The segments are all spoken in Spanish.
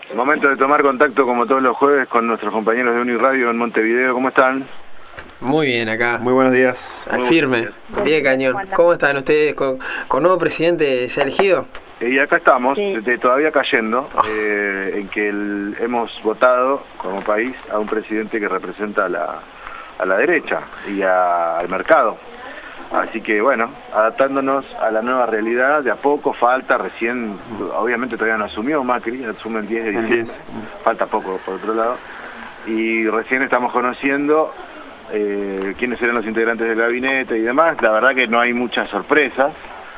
Momento de tomar contacto como todos los jueves con nuestros compañeros de Uniradio en Montevideo. ¿Cómo están? Muy bien acá. Muy buenos días. Al firme, pie de cañón. ¿Cómo están ustedes con nuevo presidente ya elegido? Y acá estamos, todavía cayendo, en que hemos votado como país a un presidente que representa a la derecha y al mercado. Así que bueno, adaptándonos a la nueva realidad, de a poco falta, recién, obviamente todavía no asumió Macri, asume el 10 de diciembre, falta poco por otro lado, y recién estamos conociendo quiénes serán los integrantes del gabinete y demás. La verdad que no hay muchas sorpresas,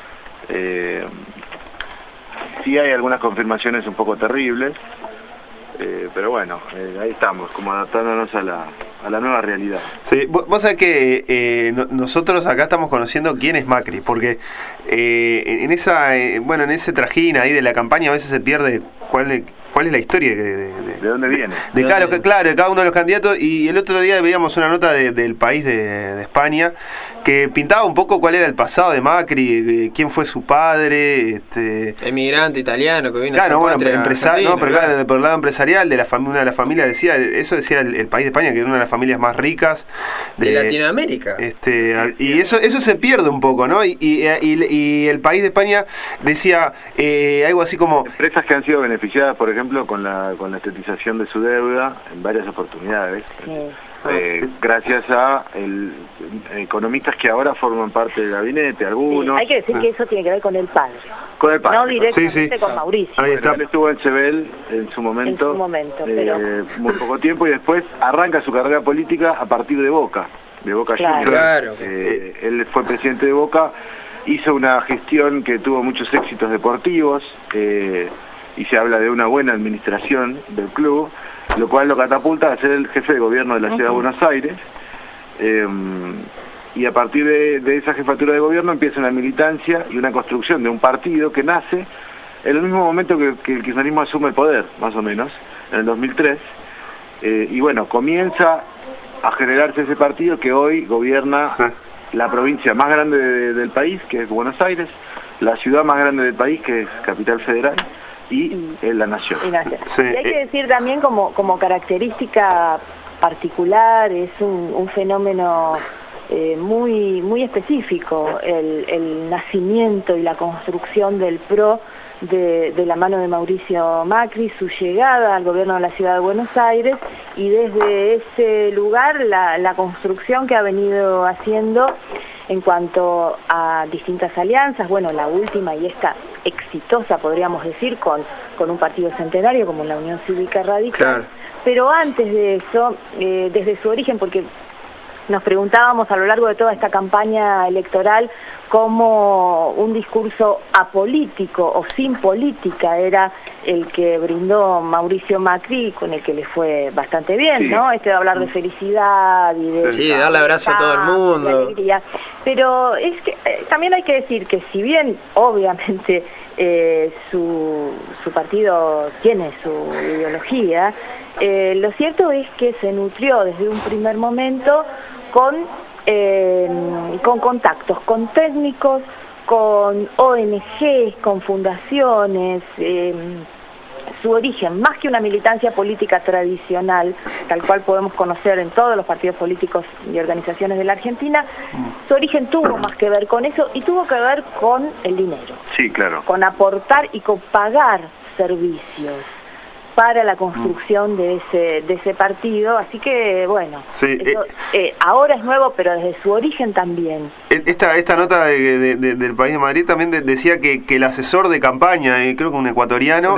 sí hay algunas confirmaciones un poco terribles, pero bueno, ahí estamos, como adaptándonos a la nueva realidad. Sí, vos sabés que nosotros acá estamos conociendo quién es Macri, porque en ese trajín ahí de la campaña a veces se pierde cuál es la historia ¿De dónde viene? Claro, de cada uno de los candidatos. Y el otro día veíamos una nota del país de España que pintaba un poco cuál era el pasado de Macri, quién fue su padre, emigrante italiano que vino claro, a bueno, empresario, pero claro, por el lado empresarial una de las familias decía el país de España, que era una de las familias más ricas de Latinoamérica. Y eso se pierde un poco, ¿no? Y el país de España decía algo así como empresas que han sido beneficiadas, por ejemplo, con la estatización de su deuda en varias oportunidades. Gracias a economistas que ahora forman parte del gabinete, algunos. Hay que decir que eso tiene que ver con el padre. Con el padre. No directamente con Mauricio. Ahí está. Él estuvo en Sebel en su momento, pero muy poco tiempo, y después arranca su carrera política a partir de Boca Juniors. Claro. Él fue presidente de Boca, hizo una gestión que tuvo muchos éxitos deportivos, y se habla de una buena administración del club, lo cual lo catapulta a ser el jefe de gobierno de la ciudad de Buenos Aires, y a partir de esa jefatura de gobierno empieza una militancia y una construcción de un partido que nace en el mismo momento que el kirchnerismo asume el poder, más o menos, en el 2003, y bueno, comienza a generarse ese partido que hoy gobierna la provincia más grande del país, que es Buenos Aires, la ciudad más grande del país, que es Capital Federal, y la nación. Sí. Y hay que decir también como característica particular, es un fenómeno muy específico, el nacimiento y la construcción del PRO de la mano de Mauricio Macri, su llegada al gobierno de la ciudad de Buenos Aires, y desde ese lugar la construcción que ha venido haciendo en cuanto a distintas alianzas, bueno, la última y esta exitosa, podríamos decir, con un partido centenario como la Unión Cívica Radical. Claro. Pero antes de eso, desde su origen, porque nos preguntábamos a lo largo de toda esta campaña electoral cómo un discurso apolítico o sin política era el que brindó Mauricio Macri, con el que le fue bastante bien, ¿no? De hablar de felicidad y de darle abrazo a todo el mundo. Pero es que también hay que decir que si bien obviamente su partido tiene su ideología, lo cierto es que se nutrió desde un primer momento con contactos, con técnicos, con ONGs, con fundaciones. Su origen, más que una militancia política tradicional, tal cual podemos conocer en todos los partidos políticos y organizaciones de la Argentina, su origen tuvo más que ver con eso y tuvo que ver con el dinero. Sí, claro. Con aportar y con pagar servicios para la construcción de ese partido, así que bueno, eso, ahora es nuevo, pero desde su origen también. Esta nota del País de Madrid también decía que el asesor de campaña, creo que un ecuatoriano,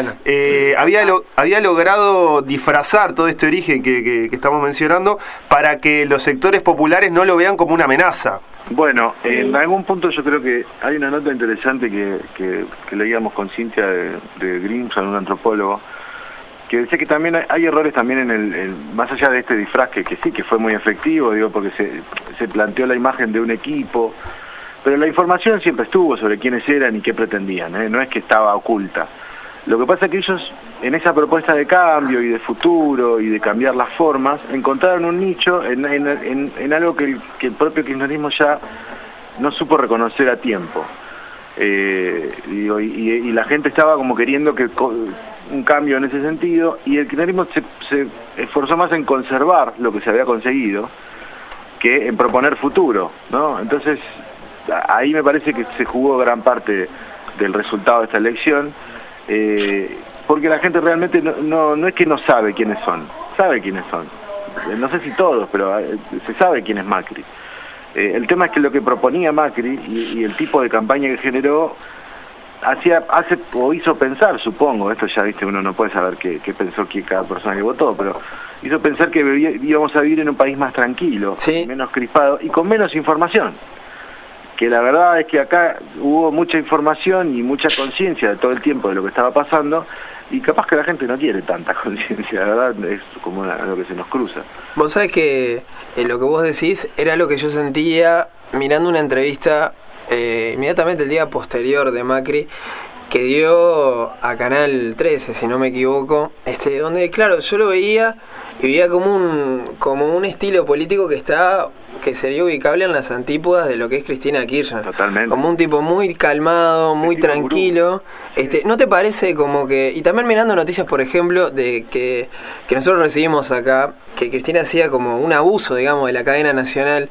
había logrado disfrazar todo este origen que estamos mencionando para que los sectores populares no lo vean como una amenaza. Bueno, en algún punto yo creo que hay una nota interesante que leíamos con Cintia de Grimson, un antropólogo, que decía que también hay errores también más allá de este disfraz que sí, que fue muy efectivo, digo, porque se planteó la imagen de un equipo, pero la información siempre estuvo sobre quiénes eran y qué pretendían, no es que estaba oculta. Lo que pasa es que ellos, en esa propuesta de cambio y de futuro y de cambiar las formas, encontraron un nicho en algo que el propio kirchnerismo ya no supo reconocer a tiempo. Y la gente estaba como queriendo un cambio en ese sentido, y el kirchnerismo se esforzó más en conservar lo que se había conseguido que en proponer futuro, ¿no? Entonces, ahí me parece que se jugó gran parte del resultado de esta elección, porque la gente realmente no es que no sabe quiénes son, sabe quiénes son. No sé si todos, pero se sabe quién es Macri. El tema es que lo que proponía Macri y el tipo de campaña que generó hizo pensar, supongo, esto ya viste, uno no puede saber qué pensó cada persona que votó, pero hizo pensar que íbamos a vivir en un país más tranquilo, sí, menos crispado y con menos información. Que la verdad es que acá hubo mucha información y mucha conciencia de todo el tiempo de lo que estaba pasando, y capaz que la gente no quiere tanta conciencia, la verdad es como algo que se nos cruza. Vos sabés que lo que vos decís era lo que yo sentía mirando una entrevista inmediatamente el día posterior de Macri, que dio a Canal 13, si no me equivoco, donde, claro, yo lo veía y veía como un estilo político que sería ubicable en las antípodas de lo que es Cristina Kirchner. Totalmente. Como un tipo muy calmado, muy tranquilo. ¿No te parece como que...? Y también mirando noticias, por ejemplo, de que nosotros recibimos acá, que Cristina hacía como un abuso, digamos, de la cadena nacional.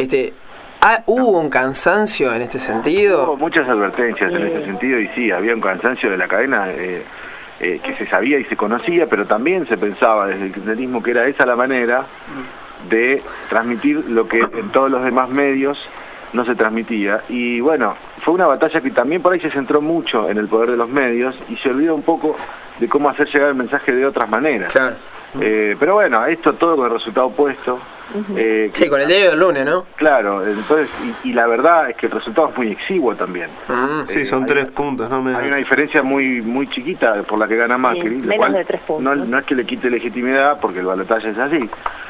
¿Hubo un cansancio en este sentido? Hubo muchas advertencias en ese sentido, y sí, había un cansancio de la cadena que se sabía y se conocía, pero también se pensaba desde el kirchnerismo que era esa la manera de transmitir lo que en todos los demás medios no se transmitía. Y bueno, fue una batalla que también por ahí se centró mucho en el poder de los medios y se olvidó un poco de cómo hacer llegar el mensaje de otras maneras. Claro. Pero bueno, esto todo con el resultado opuesto. Sí, con el diario del lunes, ¿no? Claro, entonces, y la verdad es que el resultado es muy exiguo también. Sí, son 3 puntos, ¿no? Hay una diferencia muy chiquita por la que gana Macri, sí, menos de 3 puntos. No es que le quite legitimidad, porque el balotaje es así,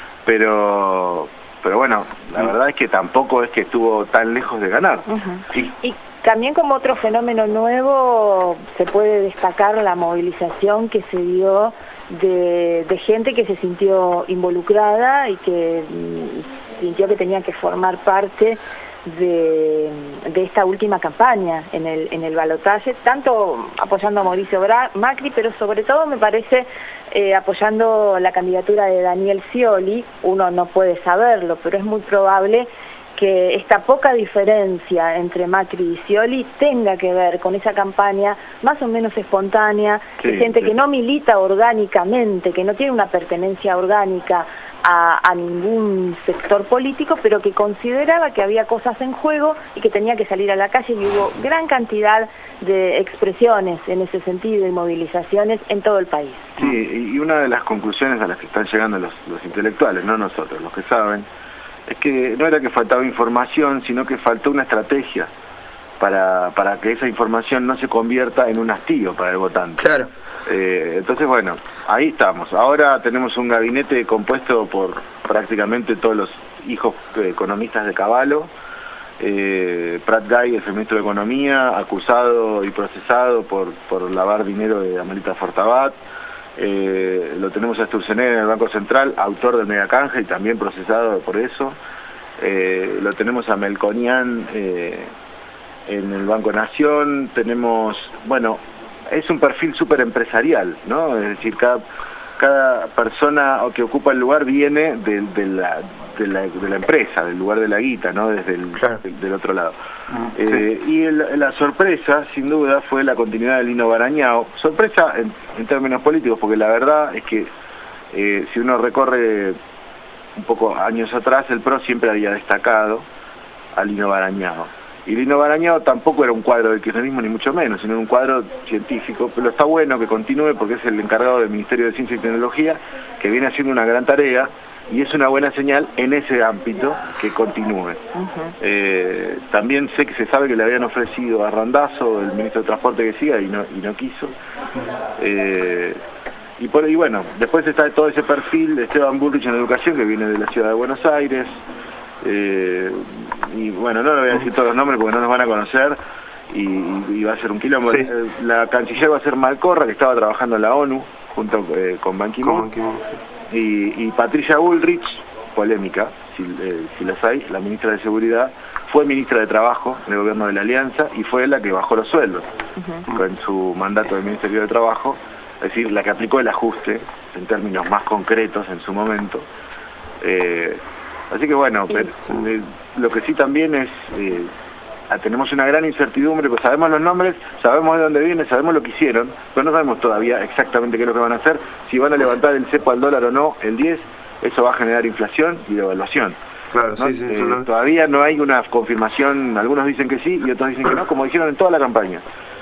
pero bueno, la verdad es que tampoco es que estuvo tan lejos de ganar. Sí. Y también como otro fenómeno nuevo se puede destacar la movilización que se dio de gente que se sintió involucrada y que sintió que tenía que formar parte de esta última campaña en el balotaje, tanto apoyando a Mauricio Macri, pero sobre todo me parece apoyando la candidatura de Daniel Scioli. Uno no puede saberlo, pero es muy probable que esta poca diferencia entre Macri y Scioli tenga que ver con esa campaña más o menos espontánea, de gente que no milita orgánicamente, que no tiene una pertenencia orgánica a ningún sector político, pero que consideraba que había cosas en juego y que tenía que salir a la calle, y hubo gran cantidad de expresiones en ese sentido y movilizaciones en todo el país. Sí, y una de las conclusiones a las que están llegando los intelectuales, no nosotros, los que saben, es que no era que faltaba información, sino que faltó una estrategia para que esa información no se convierta en un hastío para el votante. Claro. Entonces, bueno, ahí estamos. Ahora tenemos un gabinete compuesto por prácticamente todos los hijos economistas de Cavallo. Prat Gay es el ministro de Economía, acusado y procesado por lavar dinero de Amelita Fortabat. Lo tenemos a Sturzenegger en el Banco Central, autor del megacanje y también procesado por eso. Lo tenemos a Melconian en el Banco Nación. Tenemos, bueno, es un perfil súper empresarial, ¿no? Es decir, cada persona que ocupa el lugar viene de la empresa, del lugar de la guita, ¿no? Desde del otro lado. Sí. Y la sorpresa, sin duda, fue la continuidad de Lino Barañao. Sorpresa en términos políticos, porque la verdad es que si uno recorre un poco años atrás, el PRO siempre había destacado a Lino Barañao. Y Lino Barañao tampoco era un cuadro del kirchnerismo, ni mucho menos, sino un cuadro científico, pero está bueno que continúe porque es el encargado del Ministerio de Ciencia y Tecnología, que viene haciendo una gran tarea, y es una buena señal en ese ámbito que continúe. También sé que se sabe que le habían ofrecido a Randazzo, el ministro de Transporte, que siga, y no quiso. Y bueno, después está todo ese perfil de Esteban Bullrich en Educación, que viene de la ciudad de Buenos Aires. Y bueno, no le voy a decir todos los nombres porque no nos van a conocer y va a ser un quilombo. Sí. La canciller va a ser Malcorra, que estaba trabajando en la ONU junto con Ban Ki-moon. Sí. Y Patricia Bullrich, polémica, si las hay, la ministra de Seguridad, fue ministra de Trabajo en el gobierno de la Alianza y fue la que bajó los sueldos con su mandato del Ministerio de Trabajo. es decir, la que aplicó el ajuste en términos más concretos en su momento. Así que bueno, lo que sí también es, tenemos una gran incertidumbre, pues sabemos los nombres, sabemos de dónde vienen, sabemos lo que hicieron, pero no sabemos todavía exactamente qué es lo que van a hacer, si van a levantar el cepo al dólar o no, el 10, eso va a generar inflación y devaluación. Claro, ¿no? sí, Todavía no hay una confirmación, algunos dicen que sí y otros dicen que no, como dijeron en toda la campaña.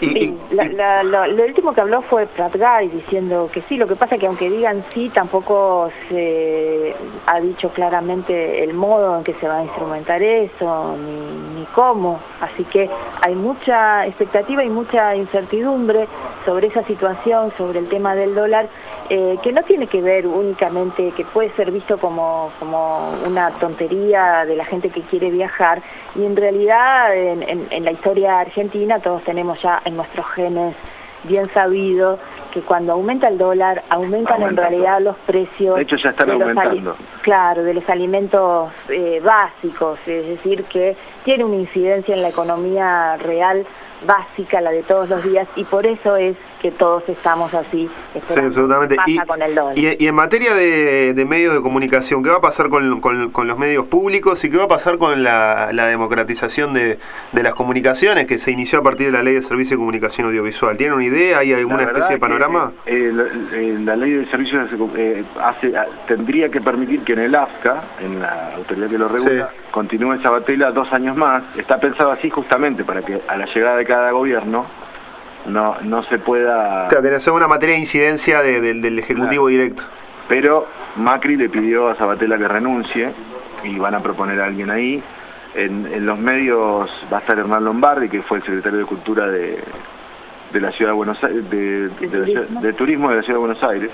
Lo último que habló fue Pratt Guy diciendo que sí, lo que pasa es que aunque digan sí, tampoco se ha dicho claramente el modo en que se va a instrumentar eso, ni cómo, así que hay mucha expectativa y mucha incertidumbre sobre esa situación, sobre el tema del dólar, que no tiene que ver únicamente, que puede ser visto como una tontería de la gente que quiere viajar, y en realidad en la historia argentina todos tenemos ya en nuestros genes bien sabido que cuando aumenta el dólar, aumentan en realidad los precios. De hecho ya están aumentando. Claro, de los alimentos básicos, es decir, que tiene una incidencia en la economía real básica, la de todos los días, y por eso es que todos estamos así. Sí, absolutamente. Pasa con el dólar. Y en materia de medios de comunicación, ¿qué va a pasar con los medios públicos y qué va a pasar con la democratización de las comunicaciones que se inició a partir de la Ley de Servicio de Comunicación Audiovisual? ¿Tienen una idea? ¿Hay alguna especie de panorama? La Ley de Servicios tendría que permitir que en el AFCA, en la autoridad que lo regula, continúe Sabatella 2 años más. Está pensado así justamente para que a la llegada de cada gobierno no se pueda... Claro, que no sea una materia de incidencia del Ejecutivo directo. Pero Macri le pidió a Sabatella que renuncie y van a proponer a alguien ahí. En los medios va a estar Hernán Lombardi, que fue el secretario de Cultura de la Ciudad de Buenos Aires, de Turismo de la Ciudad de Buenos Aires.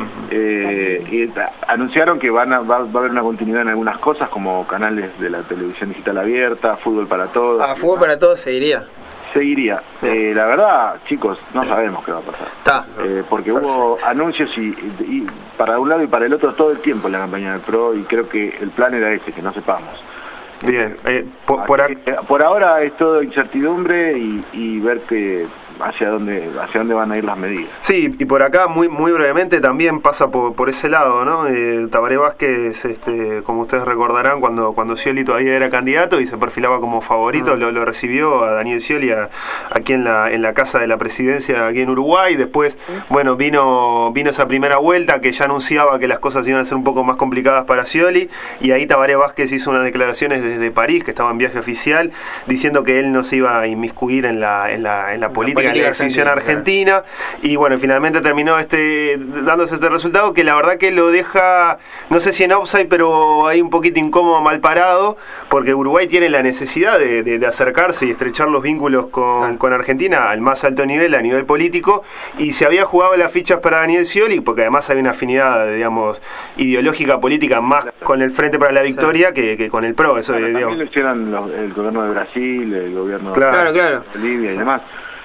Y anunciaron que va a haber una continuidad en algunas cosas, como canales de la televisión digital abierta, fútbol para todos. Fútbol para todos seguiría. La verdad, chicos, no sabemos qué va a pasar. Porque hubo anuncios y para un lado y para el otro todo el tiempo en la campaña del PRO, y creo que el plan era ese, que no sepamos. Bien, por ahora es todo incertidumbre y ver que hacia dónde van a ir las medidas. Sí, y por acá muy brevemente también pasa por ese lado, ¿no? Tabaré Vázquez, como ustedes recordarán, cuando Scioli todavía era candidato y se perfilaba como favorito, lo recibió a Daniel Scioli aquí en la casa de la presidencia aquí en Uruguay. Después, bueno, vino esa primera vuelta que ya anunciaba que las cosas iban a ser un poco más complicadas para Scioli, y ahí Tabaré Vázquez hizo unas declaraciones desde París, que estaba en viaje oficial, diciendo que él no se iba a inmiscuir en la política de la decisión argentina, y bueno, finalmente terminó dándose este resultado que la verdad que lo deja, no sé si en offside, pero ahí un poquito incómodo, mal parado, porque Uruguay tiene la necesidad de acercarse y estrechar los vínculos con Argentina al más alto nivel, a nivel político, y se había jugado las fichas para Daniel Scioli, porque además hay una afinidad, digamos, ideológica, política, más con el Frente para la Victoria que con el PRO. Eso, también lo hicieron el gobierno de Brasil, el gobierno de Bolivia y demás.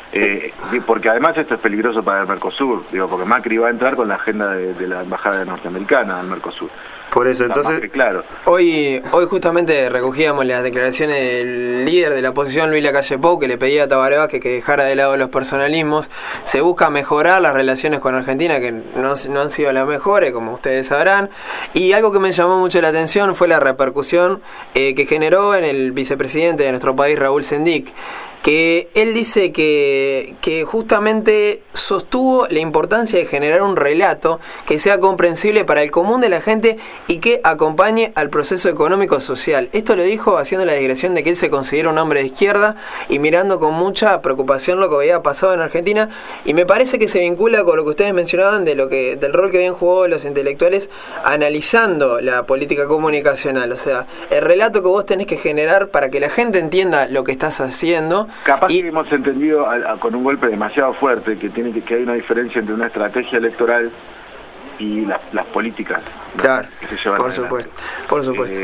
Porque además esto es peligroso para el Mercosur, porque Macri va a entrar con la agenda de la embajada norteamericana al Mercosur. Por eso, entonces, claro. Hoy justamente recogíamos las declaraciones del líder de la oposición, Luis Lacalle Pou, que le pedía a Tabaré Vázquez que dejara de lado los personalismos. Se busca mejorar las relaciones con Argentina, que no han sido las mejores, como ustedes sabrán. Y algo que me llamó mucho la atención fue la repercusión que generó en el vicepresidente de nuestro país, Raúl Sendic, que él dice que justamente sostuvo la importancia de generar un relato que sea comprensible para el común de la gente y que acompañe al proceso económico-social. Esto lo dijo haciendo la digresión de que él se considera un hombre de izquierda y mirando con mucha preocupación lo que había pasado en Argentina, y me parece que se vincula con lo que ustedes mencionaban del rol que habían jugado los intelectuales analizando la política comunicacional. O sea, el relato que vos tenés que generar para que la gente entienda lo que estás haciendo. Capaz que hemos entendido con un golpe demasiado fuerte que hay una diferencia entre una estrategia electoral y las políticas, ¿no?, claro, que se llevan adelante. Por supuesto.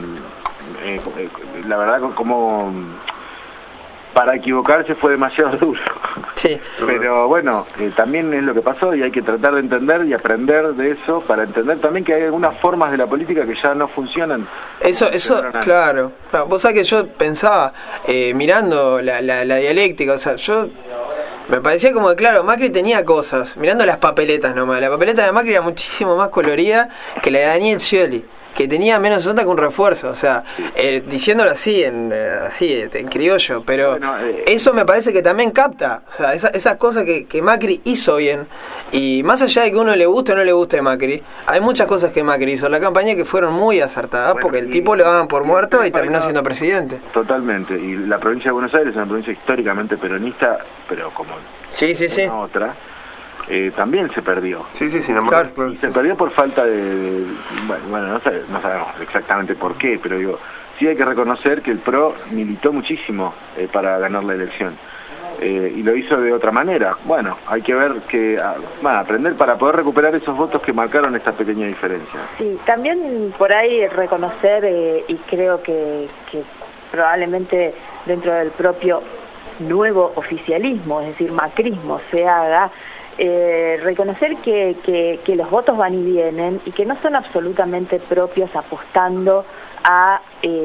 La verdad, como para equivocarse fue demasiado duro. Sí. Pero bueno, también es lo que pasó y hay que tratar de entender y aprender de eso para entender también que hay algunas formas de la política que ya no funcionan. Eso claro. Vos sabés que yo pensaba, mirando la dialéctica, o sea, yo Me parecía como que, claro, Macri tenía cosas, mirando las papeletas nomás. La papeleta de Macri era muchísimo más colorida que la de Daniel Scioli, que tenía menos nota que un refuerzo, o sea, diciéndolo así, en criollo, pero bueno, eso me parece que también capta, o sea, esas cosas que Macri hizo bien, y más allá de que uno le guste o no le guste Macri, hay muchas cosas que Macri hizo en la campaña que fueron muy acertadas, bueno, porque el tipo lo daban por muerto y terminó siendo presidente. Totalmente, y la provincia de Buenos Aires es una provincia históricamente peronista, pero como otra. También se perdió. Sí, claro. Y se perdió por falta de bueno, no sabemos exactamente por qué, pero digo, sí hay que reconocer que el PRO militó muchísimo para ganar la elección. Y lo hizo de otra manera. Bueno, hay que ver aprender para poder recuperar esos votos que marcaron esta pequeña diferencia. Sí, también por ahí reconocer, y creo que probablemente dentro del propio nuevo oficialismo, es decir, macrismo, se haga, reconocer que los votos van y vienen y que no son absolutamente propios apostando a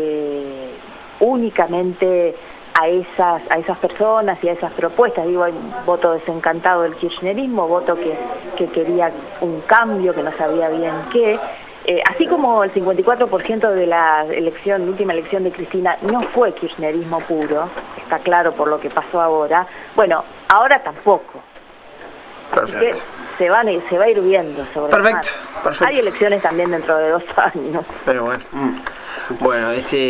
únicamente a esas personas y a esas propuestas. Digo, hay voto desencantado del kirchnerismo, voto que quería un cambio, que no sabía bien qué. Así como el 54% de la última elección de Cristina no fue kirchnerismo puro, está claro por lo que pasó ahora, bueno, ahora tampoco. Perfecto. Se va a ir viendo sobre perfecto. Hay elecciones también dentro de 2 años. Pero bueno. Bueno,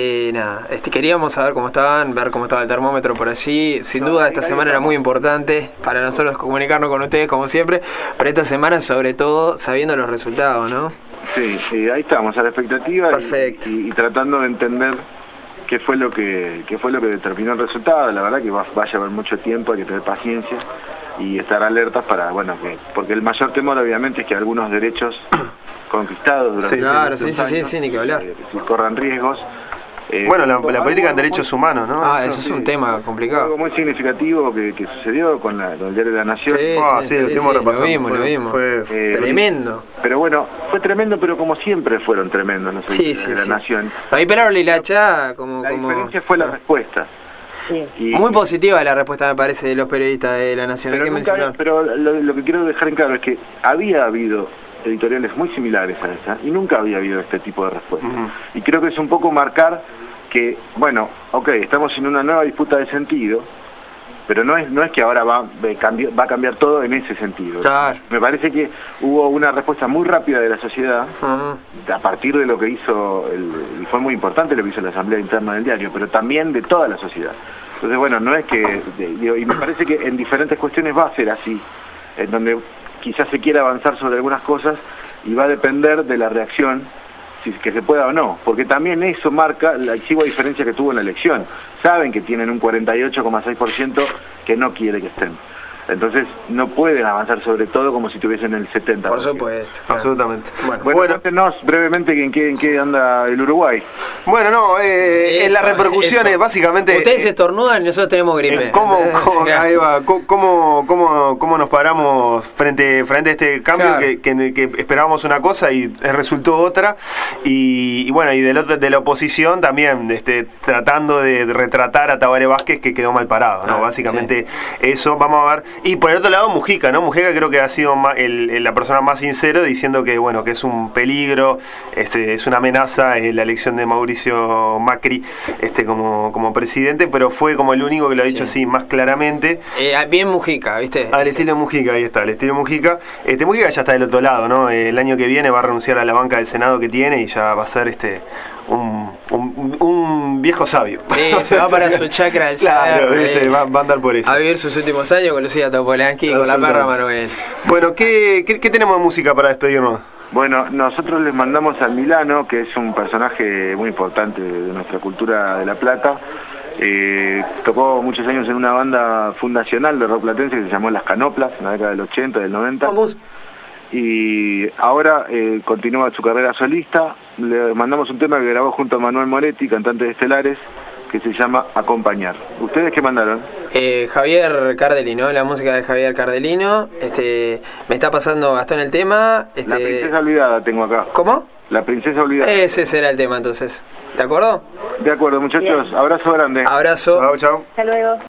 queríamos saber cómo estaban, ver cómo estaba el termómetro por allí. Sin duda esta semana era muy importante para nosotros comunicarnos con ustedes como siempre, pero esta semana sobre todo sabiendo los resultados, ¿no? Sí, ahí estamos, a la expectativa. Perfecto. Y tratando de entender qué fue lo que determinó el resultado. La verdad que va a llevar mucho tiempo, hay que tener paciencia y estar alertas para, porque el mayor temor obviamente es que algunos derechos conquistados durante sí, ni que hablar. Corran riesgos. Bueno, la política en derechos humanos, ¿no? Eso es un tema complicado. Algo muy significativo que sucedió con el diario de la Nación. Lo vimos. Fue tremendo. Pero bueno, fue tremendo, pero como siempre fueron tremendos los diarios de la Nación. Ahí pelaron la hilacha La diferencia fue la respuesta. Sí. Muy positiva la respuesta, me parece, de los periodistas de la Nación. Pero lo que quiero dejar en claro es que había habido editoriales muy similares a esa y nunca había habido este tipo de respuesta. Y creo que es un poco marcar que, estamos en una nueva disputa de sentido, pero no es que ahora va a cambiar todo en ese sentido. Claro. Me parece que hubo una respuesta muy rápida de la sociedad a partir de lo que hizo, y fue muy importante lo que hizo la Asamblea Interna del diario, pero también de toda la sociedad. Entonces, no es que... y me parece que en diferentes cuestiones va a ser así, en donde quizás se quiera avanzar sobre algunas cosas y va a depender de la reacción, si que se pueda o no, porque también eso marca la exigua diferencia que tuvo en la elección. Saben que tienen un 48,6% que no quiere que estén. Entonces no pueden avanzar sobre todo como si tuviesen el 70%. Por supuesto. Absolutamente. Bueno, cuéntenos brevemente en qué anda el Uruguay. Bueno, en las repercusiones, básicamente... Ustedes estornudan y nosotros tenemos gripe. Ahí va, ¿cómo nos paramos frente a este cambio? Claro. que esperábamos una cosa y resultó otra? Y de la oposición también tratando de retratar a Tabaré Vázquez, que quedó mal parado, ¿no? Básicamente eso, vamos a ver. Y por el otro lado Mujica, ¿no? Mujica creo que ha sido la persona más sincera diciendo que que es un peligro, es una amenaza la elección de Mauricio Macri como presidente, pero fue como el único que lo ha dicho así más claramente. Bien Mujica, ¿viste? Al estilo Mujica, ahí está, al estilo Mujica. Mujica ya está del otro lado, ¿no? El año que viene va a renunciar a la banca del Senado que tiene y ya va a ser un viejo sabio. Sí, se va para su chacra del Claro, va a andar por eso. A vivir sus últimos años con Lucía Topolanqui y con la perra Manuel. Bueno, ¿qué tenemos de música para despedirnos? Bueno, nosotros les mandamos al Milano, que es un personaje muy importante de nuestra cultura de La Plata. Tocó muchos años en una banda fundacional de rock platense que se llamó Las Canoplas, en la década del 80, del 90. Vamos. Y ahora continúa su carrera solista. Le mandamos un tema que grabó junto a Manuel Moretti, cantante de Estelares, que se llama Acompañar. ¿Ustedes qué mandaron? Javier Cardelino, la música de Javier Cardelino. Me está pasando Gastón el tema. La princesa olvidada tengo acá. ¿Cómo? La princesa olvidada. Ese será el tema entonces. ¿De acuerdo? De acuerdo, muchachos. Bien. Abrazo grande. Abrazo. Chao. Hasta luego.